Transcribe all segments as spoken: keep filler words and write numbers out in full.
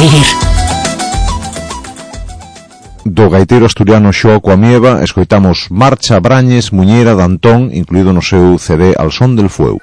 seguir. Do gaiteiro asturiano Xoaco Amieva escoitamos Marcha Brañes, Muñeira de Antón, incluído no seu C D Al son del fueu.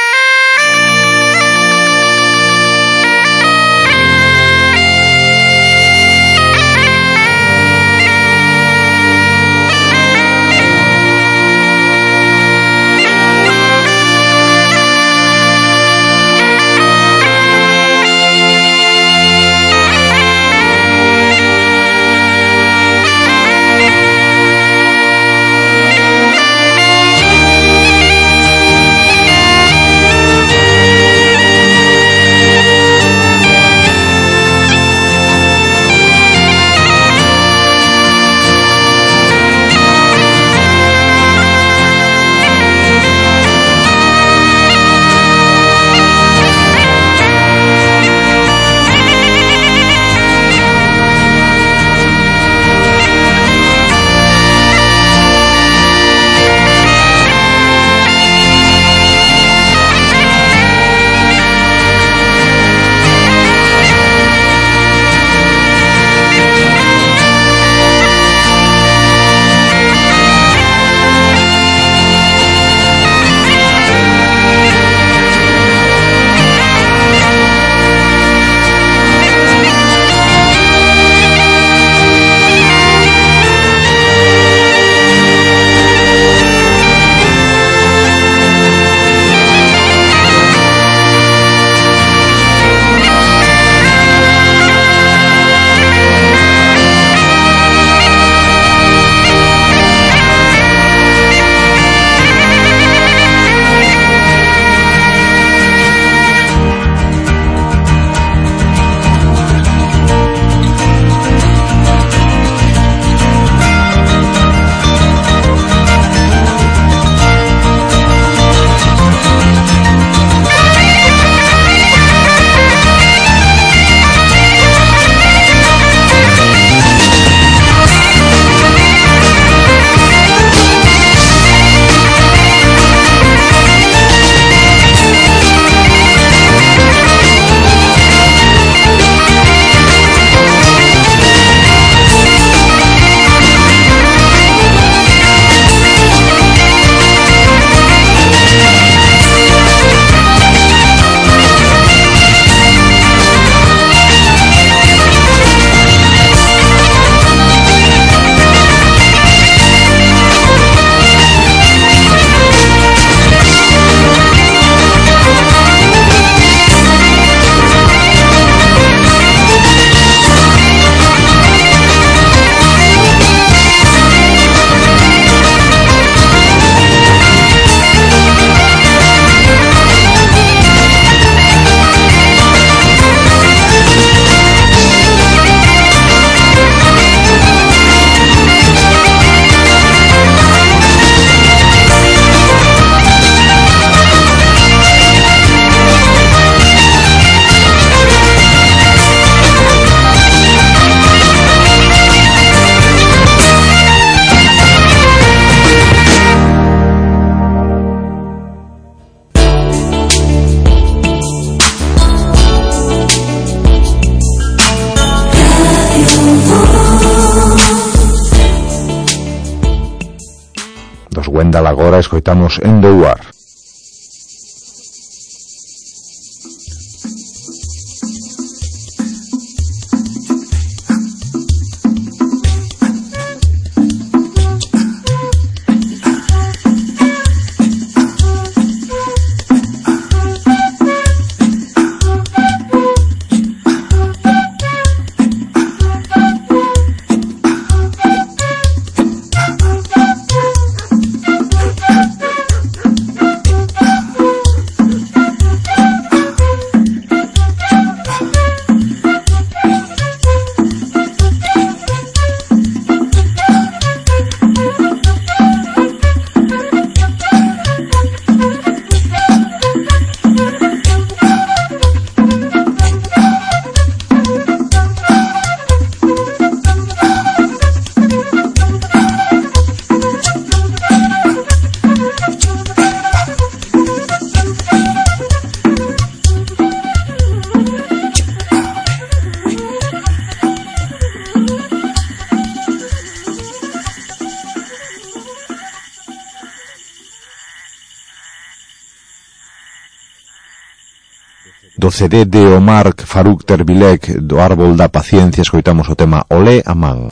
Wendal agora escoitamos Endouar. do C D de Omar Faruk Terbilek, do Árbol da Paciencia, escoitamos o tema Olé a Man.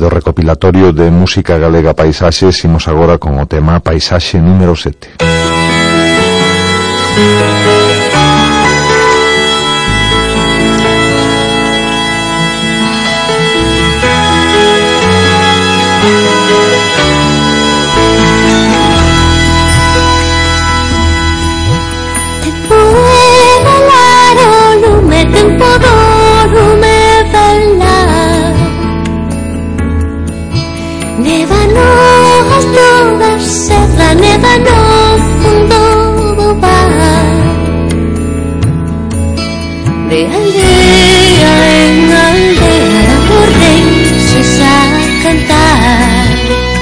do recopilatorio de música galega Paisaxes. Imos agora con o tema Paisaxe número sete. Tempo d'oro me bella, nevano as todas, serra neva no fundo do bar. De aldea en aldea o rei se a cantar.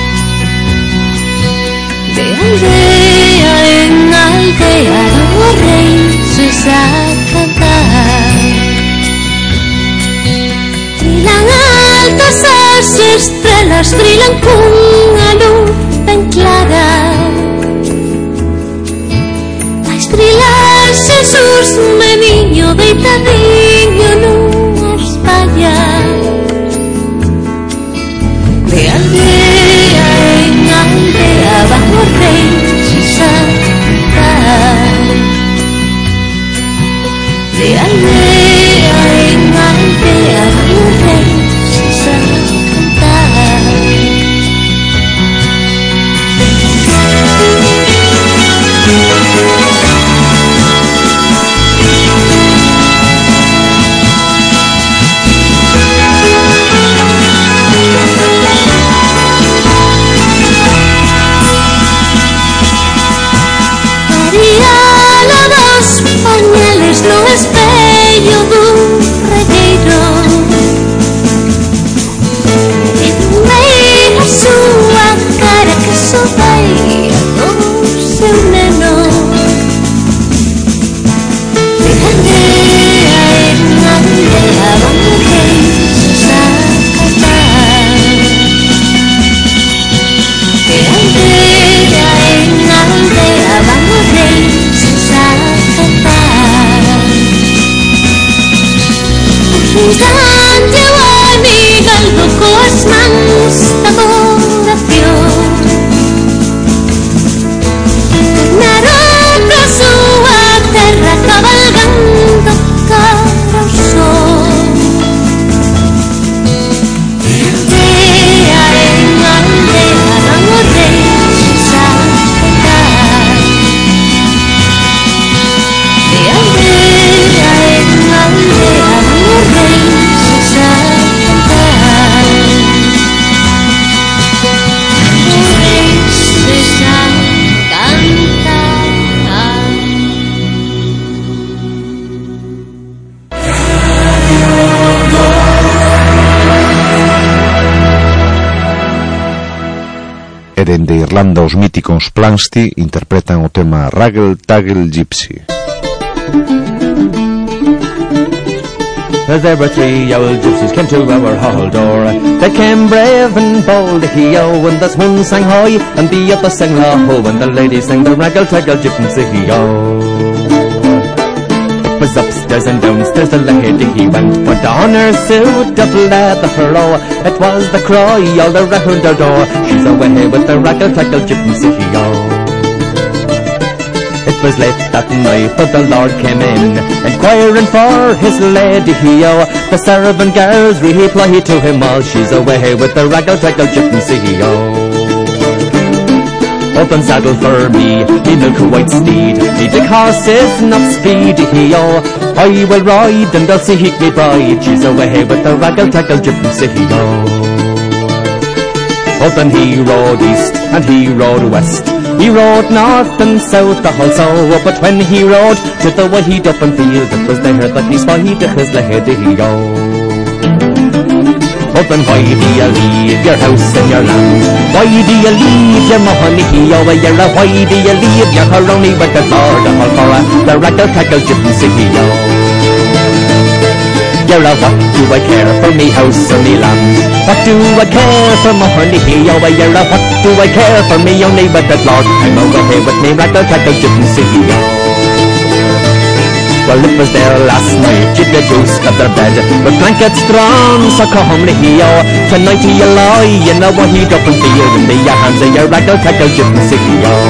De aldea en aldea o rei se a cantar. Brilan altas as estrelas, brilan cunha luz ben clara. Vais brilar Xesús, meniño deitadiño nunha espalla. De aldea en aldea van os reis a cantar. De aldea en aldea van os reis a cantar. María lava os pañales no espello dun regueiro e mira a súa cara que sobeia do seu neno. De aldea en aldea van os reis a cantar. De aldea en aldea van os reis a cantar. Xulgante o amigaldo coas mans da adoración, tornaron pra súa terra cabalgando cara ao sol. De aldea en aldea van os reis a cantar. De aldea en aldea van os reis a cantar. Os reis a cantar. E dende Irlanda os míticos Planxty interpretan o tema Raggle Taggle Gypsy. As there were three old gypsies came to our hall door. They came brave and bold, hee-oh, and this one sang high, and the other sang low, and the lady sang the raggle-taggle gypsy, hee-oh. It was upstairs and downstairs the lady he went, put on her suit of leather furrow. It was the cry all around her door, she's away with the raggle-taggle gypsy, hee-oh. It was late that night, but the Lord came in, inquiring for his lady, hee-oh. The servant girls replied to him all, she's away with the raggle-taggle gypsy, hee-oh. Open saddle for me, me milk white steed, me big horse is not speedy, hee-oh. I will ride and I'll seek me bride, she's away with the raggle-taggle gypsy, hee-oh. Up and he rode east and he rode west, he rode north and south also, but when he rode to the wide open field, it was there that he spied his lady, hee-oh. Up and why do you leave your house and your land? Why do you leave your money, hee-oh? You're a why do you leave your honey with the Lord of all for the raggle-taggle gypsy, hee-oh. You're a what do I care for me house or me land? What do I care for my honey, hee-oh? You're a what do I care for me only with the Lord? I'm away with me raggle-taggle gypsy, hee-oh. Well, it was there last night, you'd be ghost of their bed. With blankets drawn, so come to here. Tonight you lie in a waheed up and field, and the your hands of your raggle tackle gypsy.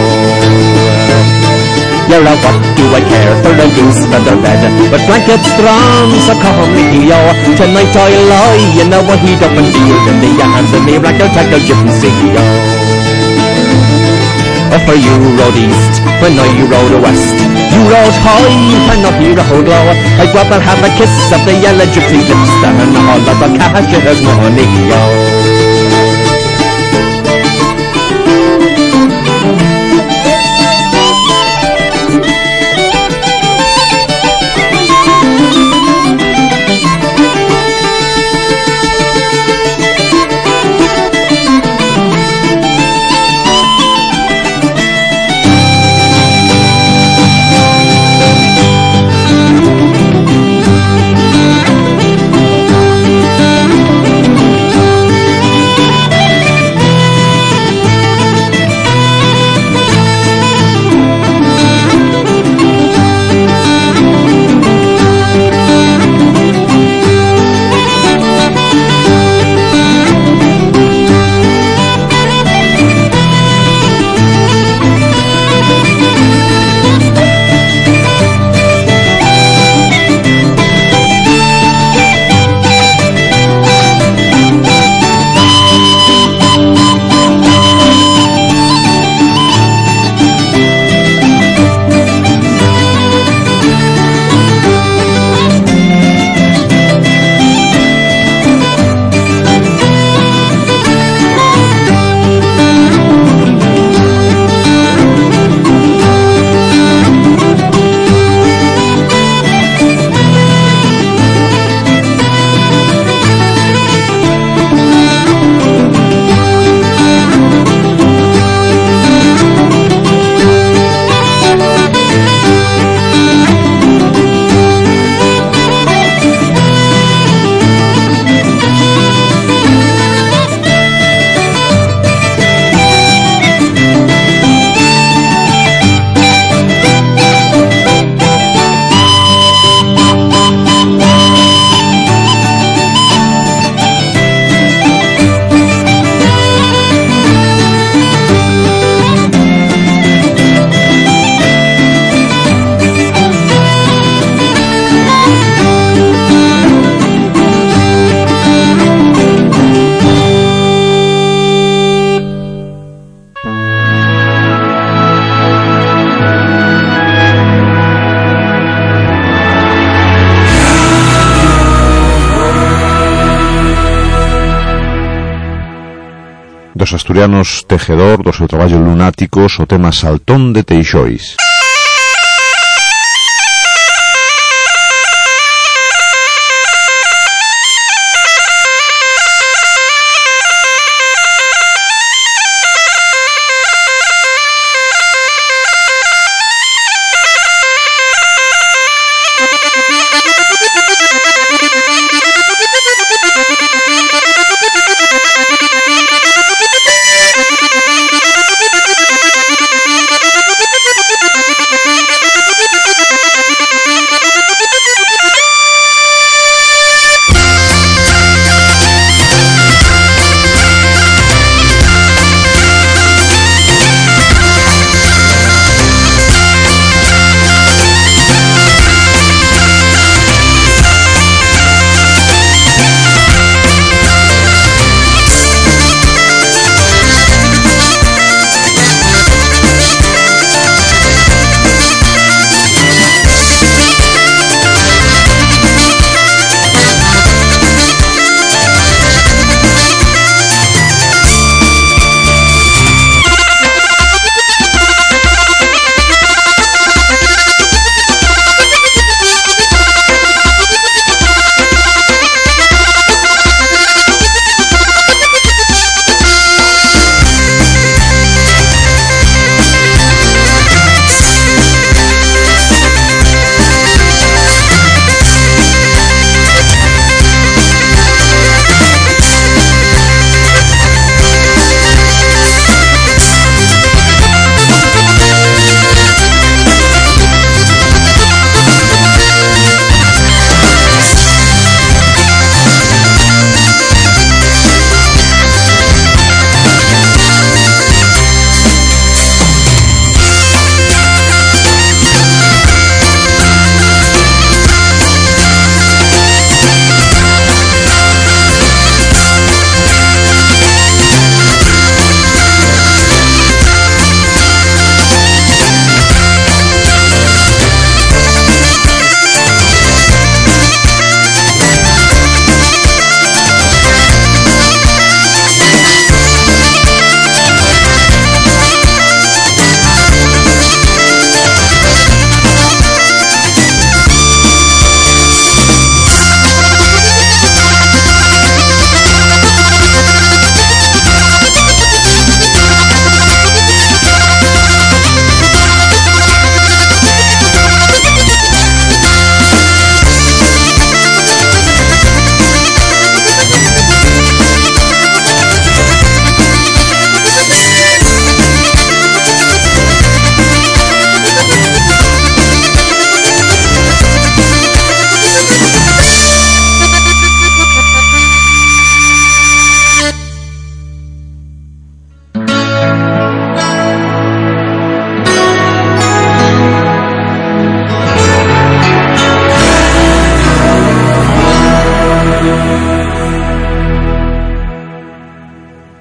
You're a what do I care for a goose feather bed? With blankets drawn, so come to here. Tonight I lie in a waheed up and field, and the your hands of me raggle tackle gypsy. Oh, for you rode east, when I rode west. You rode high, when I hear a whole glow. I'd rather have a kiss of the yellow gypsy lips than all of the cashier's money, yo. Dos asturianos Tejedor, do seu traballo Lunáticos, o tema Saltón de Teixois. Thank you.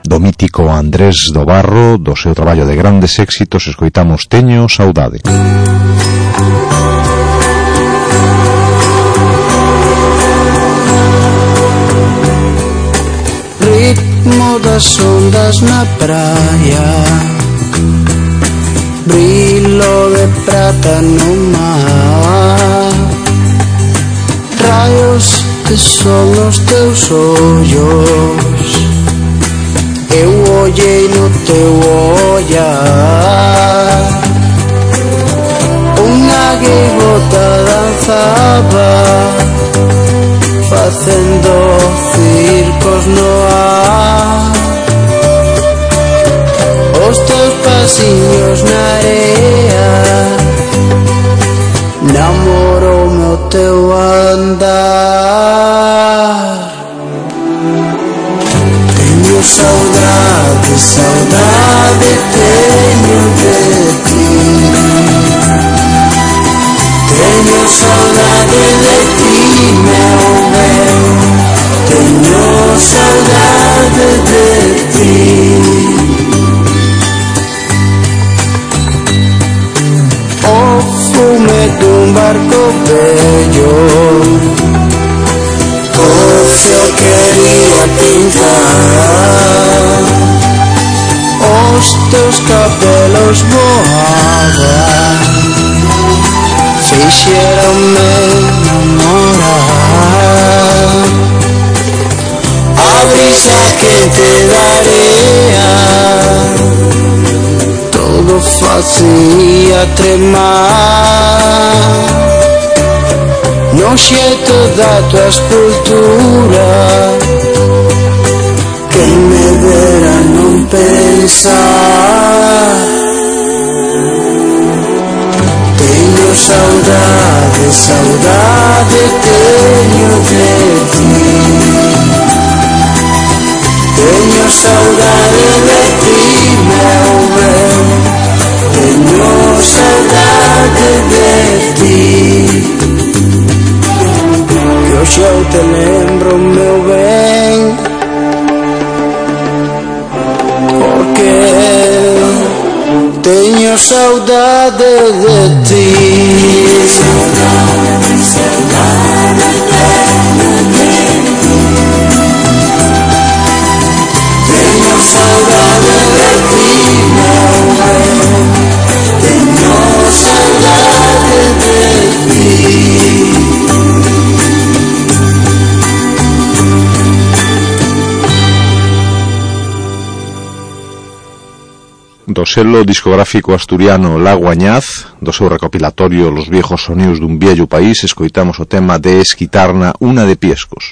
do mítico Andrés do Barro, do seu traballo de grandes éxitos, escoitamos Teño Saudade. Ritmo das ondas na praia, brillo de prata no mar, raios de sol nos teus ollos, eu olhei no teu olhar, unha gaivota danzaba, facendo circos no ar, os teus pasiños na area, namoroume o teu andar. Teño saudade, saudade teño de ti, teño saudade de ti, meu ben, teño saudade de ti. O fume dun barco bello, o ceo quería pintar, os teus cabelos voaban, fixeronme namorar, a brisa quente da area, todo facía tremar, no xeito da tua escultura, quen me dera non pensar. Teño saudade, saudade teño de ti, teño saudade de ti, meu ben, teño saudade de ti, que hoxe eu te lembro, meu ben, porque teño saudade de ti. Saudade, saudade teño de ti, teño saudade de ti, meu ben, teño saudade de ti. Do selo discográfico asturiano Lago Añaz, do seu recopilatorio Los viejos sonidos dun viejo país, escoitamos o tema de Esquitarna, Una de Piescos.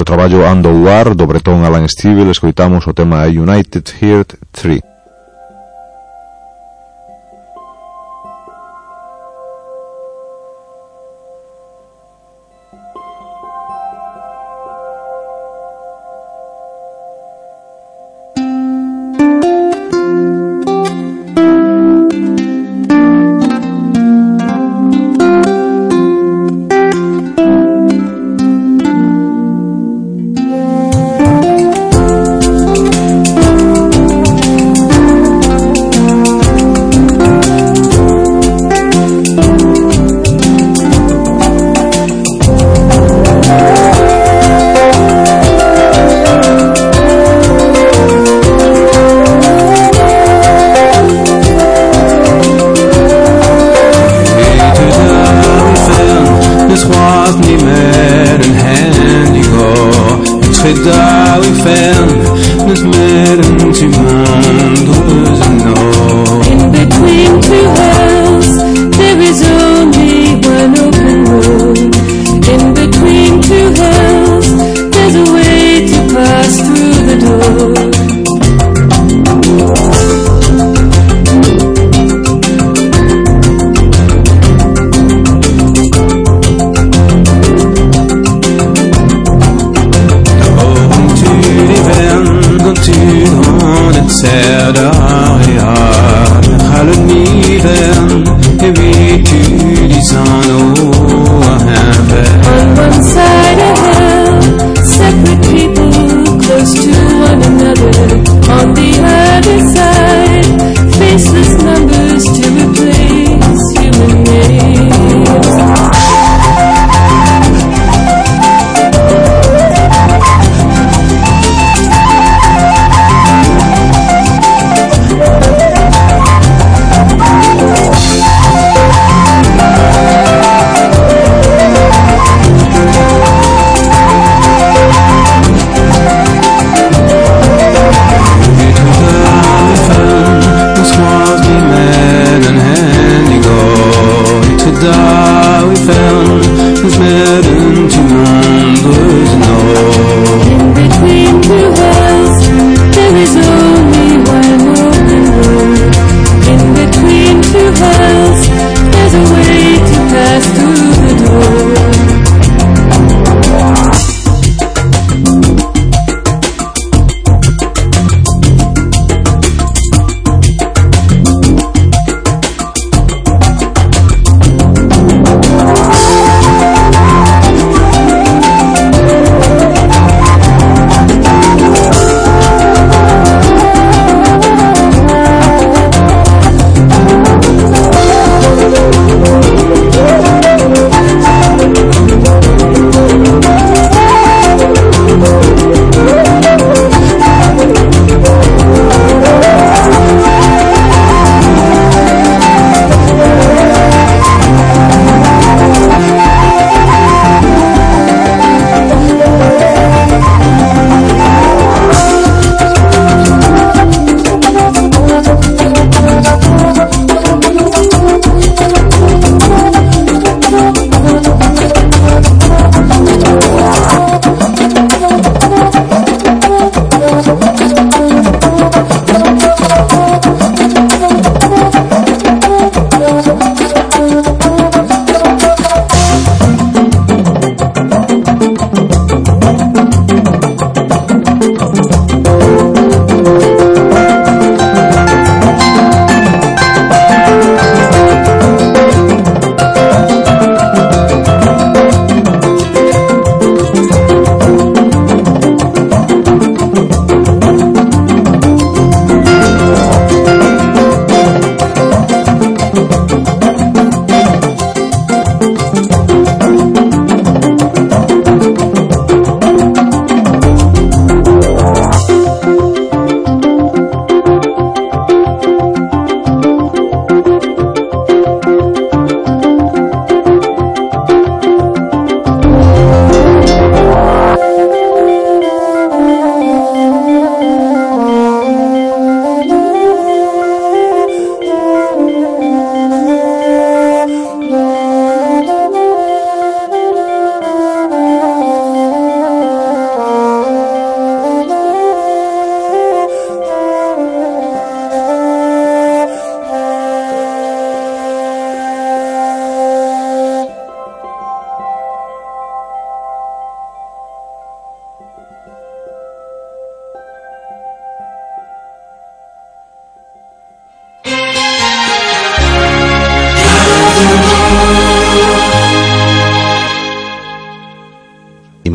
traballo Ando War do bretón Alan Stivell escoitamos o tema United Heart three.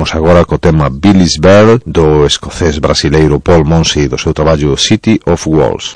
Imos agora co tema Billy's Bell do escocés brasileiro Paul Monsey do seu traballo City of Walls.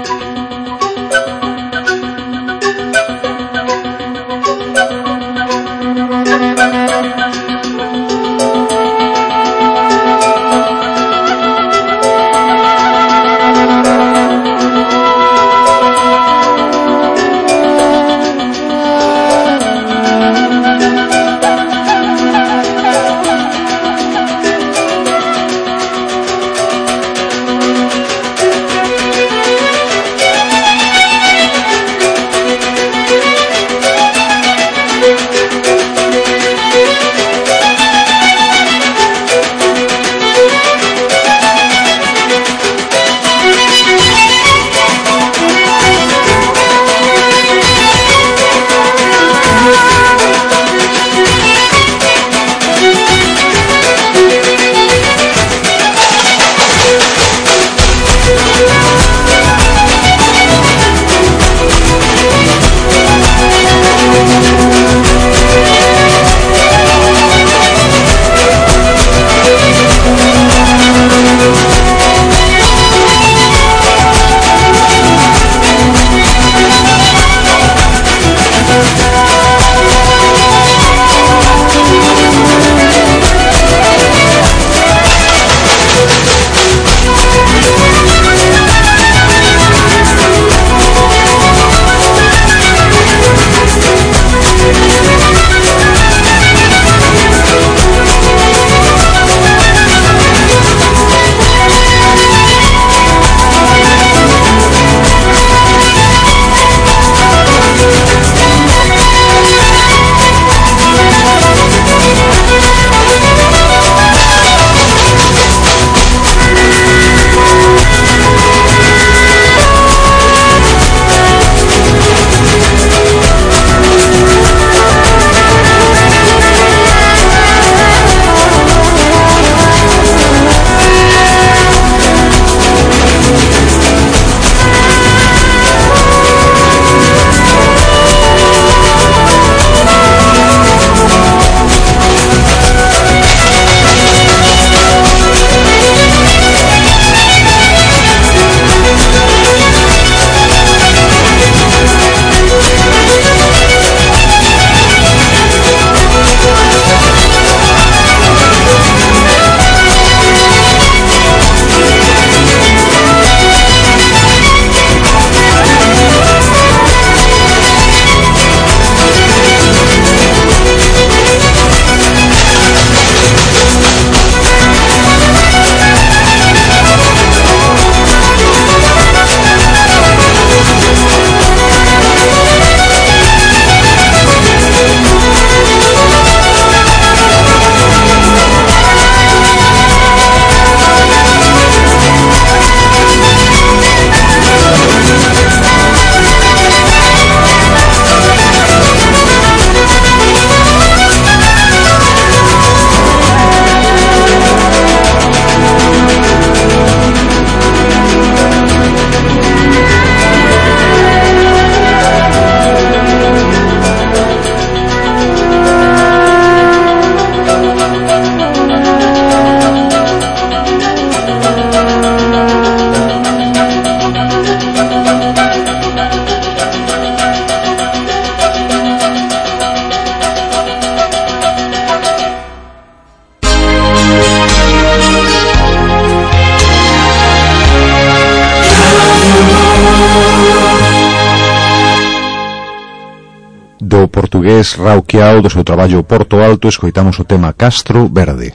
Do portugués Rauquiao, do seu traballo Porto Alto, escoitamos o tema Castro Verde.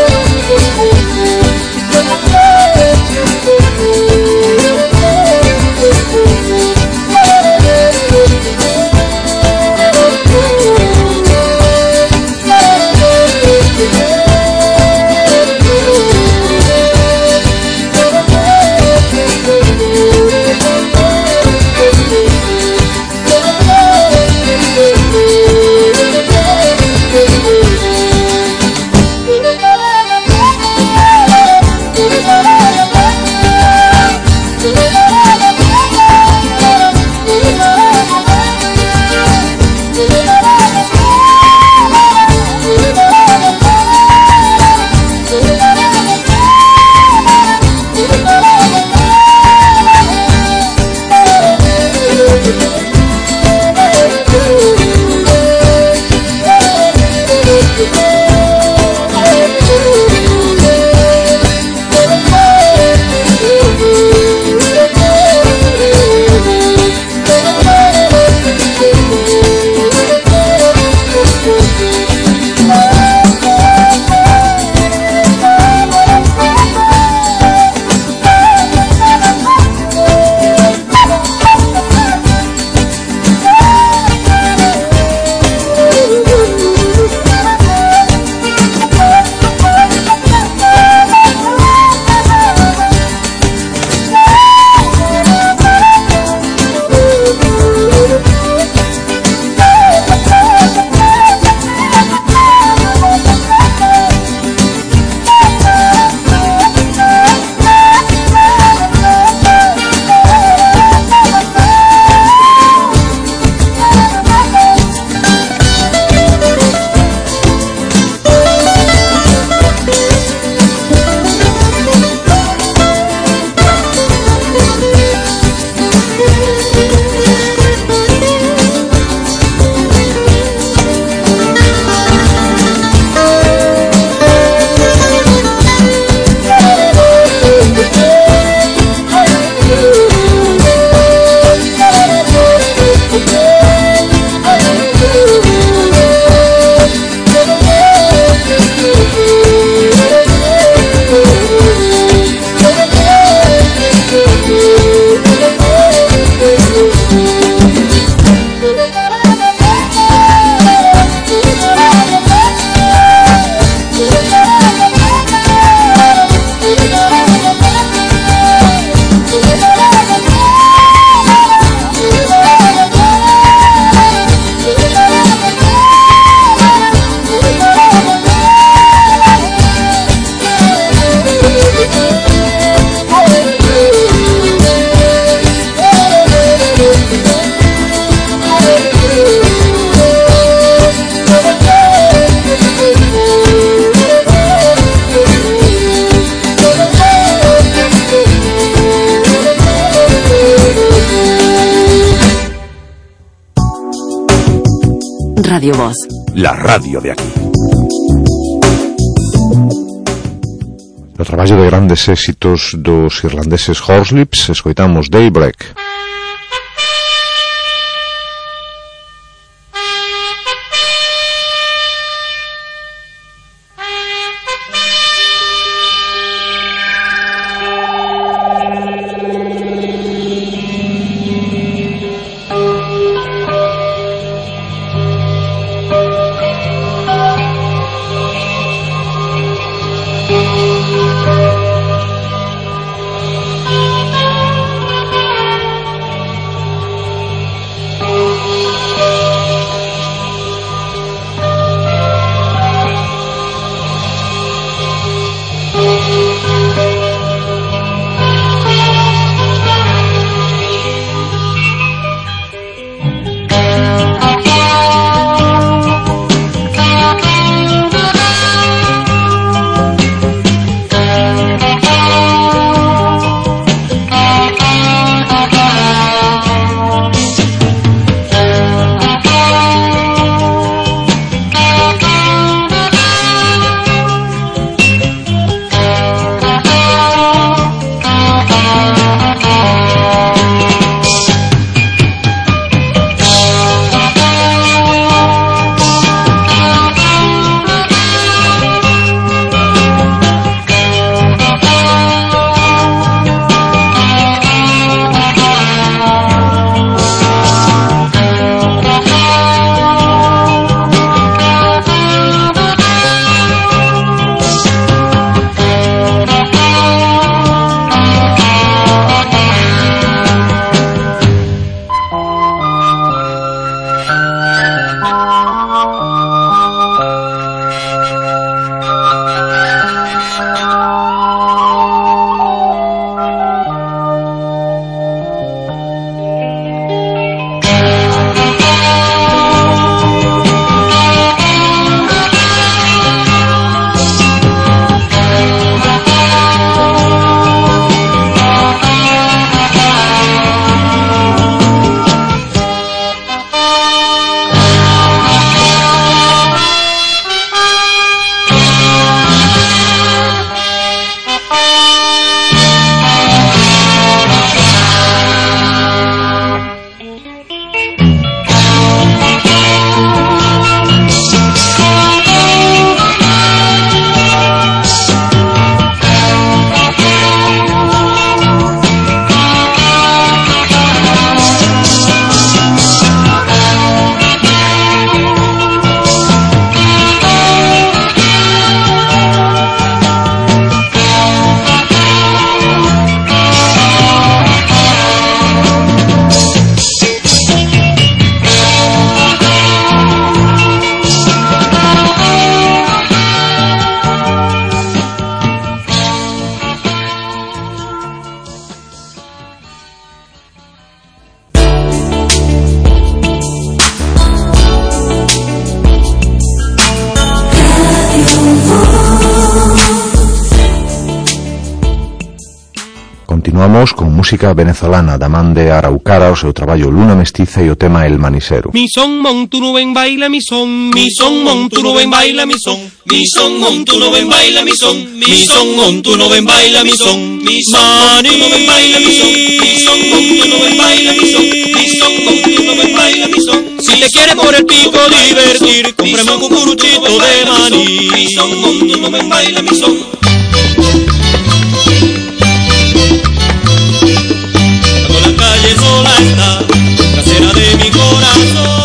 Thank you. Radio Voz. La radio de aquí. O traballo de grandes éxitos dos irlandeses Horslips, escoitamos Daybreak. Continuamos con música venezolana da man de Araucara, o seu traballo Luna Mestiza e o tema El Manisero. Mi son montuno ven baila mi son, mi son montuno ven baila mi son, mi son montuno ven baila mi son, mi son montuno ven baila mi son, mi son montuno ven baila mi son, mi son montuno ven baila mi son, mi son montuno ven baila mi son. Si te quieres por el pico divertir, cómprame un cucuruchito de maní. Mi son montuno ven baila mi son. Calle sola está, casera de mi corazón.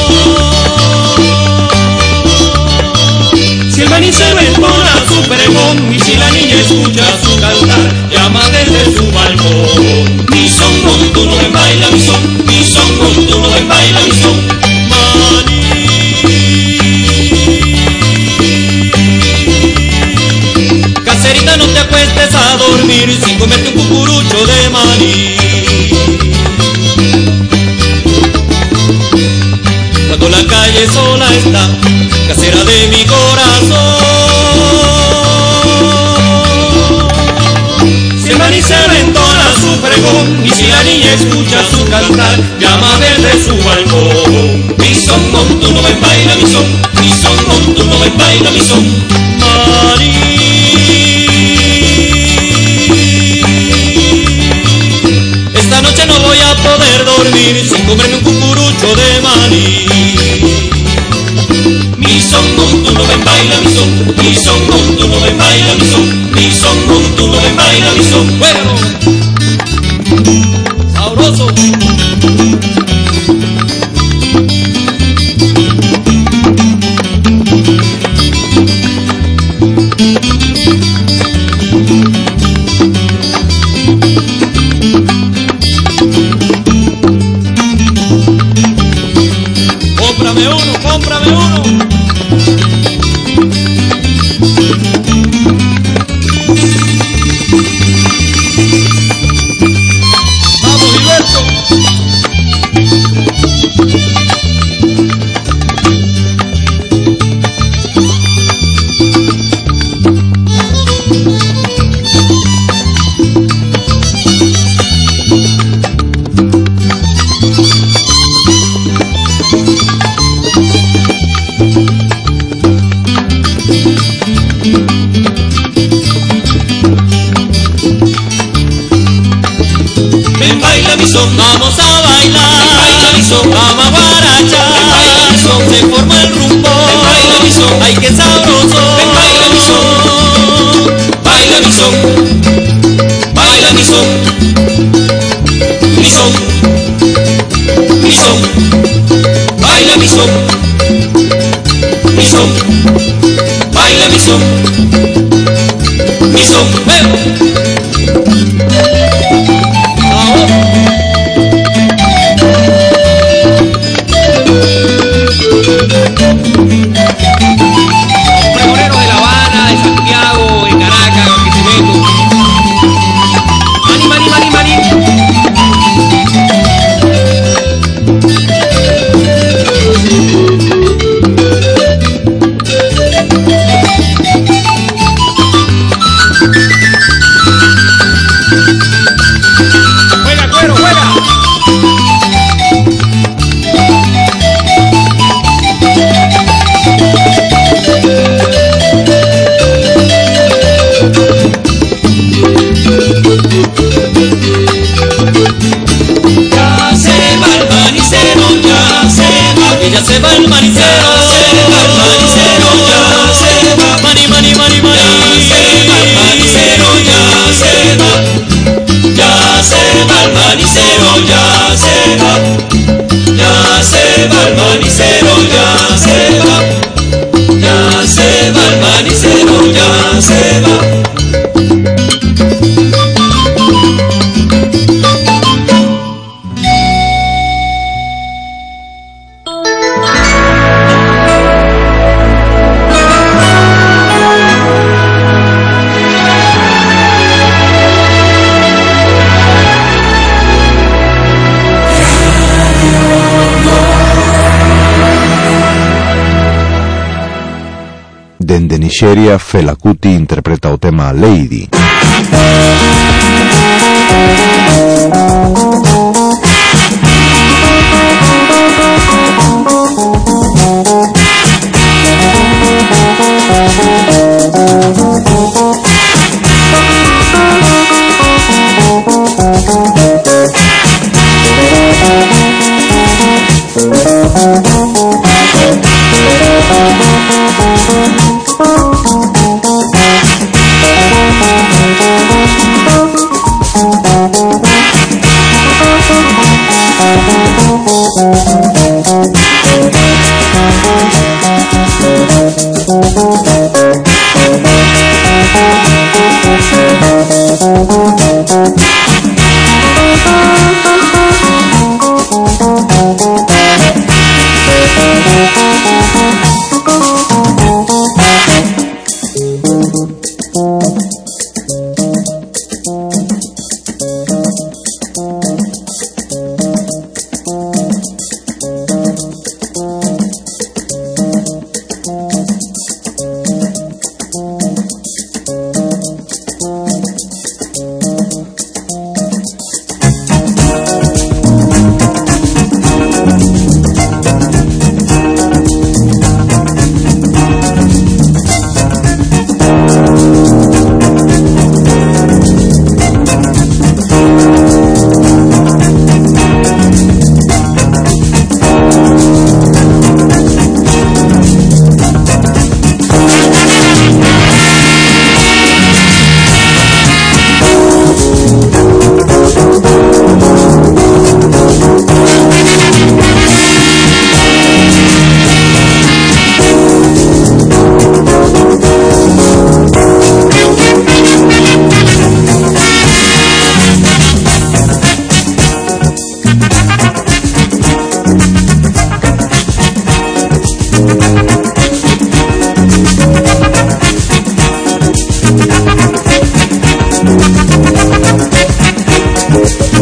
Si el manicero entona su pregón y si la niña escucha su cantar, llama desde su balcón. Mi son montuno ven baila mi son, mi son montuno ven baila mi son. Maní. Caserita, no te acuestes a dormir sin comerte un cucurucho de maní. Cuando la calle sola está, casera de mi corazón. Si el manicero entona su pregón y si la niña escucha su cantar, llama desde su balcón. Mi son montuno ven ven, baila mi son, mi son, montuno, ven, baila mi son. Marí. Esta noche no voy a poder dormir sin comerme un cucurucho de maní. Mi son, montuno, ven, baila mi son, mi son, montuno, ven, baila mi son, mi son, montuno, ven, baila mi son. Bueno, sabroso. Cómprame uno, cómprame uno. Vamos, Gilberto. Ven, baila mi son, vamos a bailar. Ven, baila mi son, vamos a guarachar. Ven, baila mi son, se forma el rumbo. Ven, baila mi son, ay qué sabroso. Ven, baila mi son, baila mi son, baila mi son, mi son, mi son, baila mi son, mi son, baila mi son, mi son, ven. Pregonero de La Habana, de Santiago, de Caracas, Barquisimeto. Mani, mani, mani, mani. Juega, cuero, juega. Ya se va el manicero, ya se va, que ya se va el manicero, se va el manicero, ya se va, mani, mani, mani, mani, ya se va el manicero, ya se va, ya se va el manicero, ya se va, ya se va el manicero, ya se va, ya se va el manicero, ya se va. Dende Nigeria, Fela Kuti interpreta o tema Lady.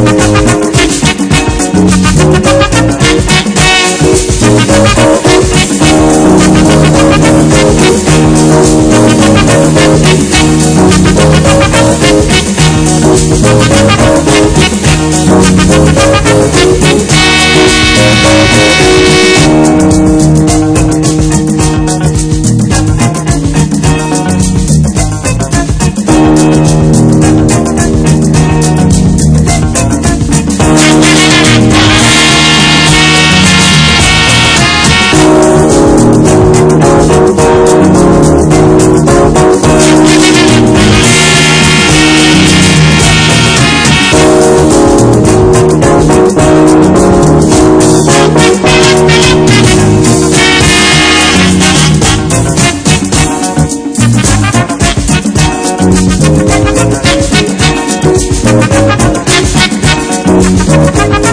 Thank you.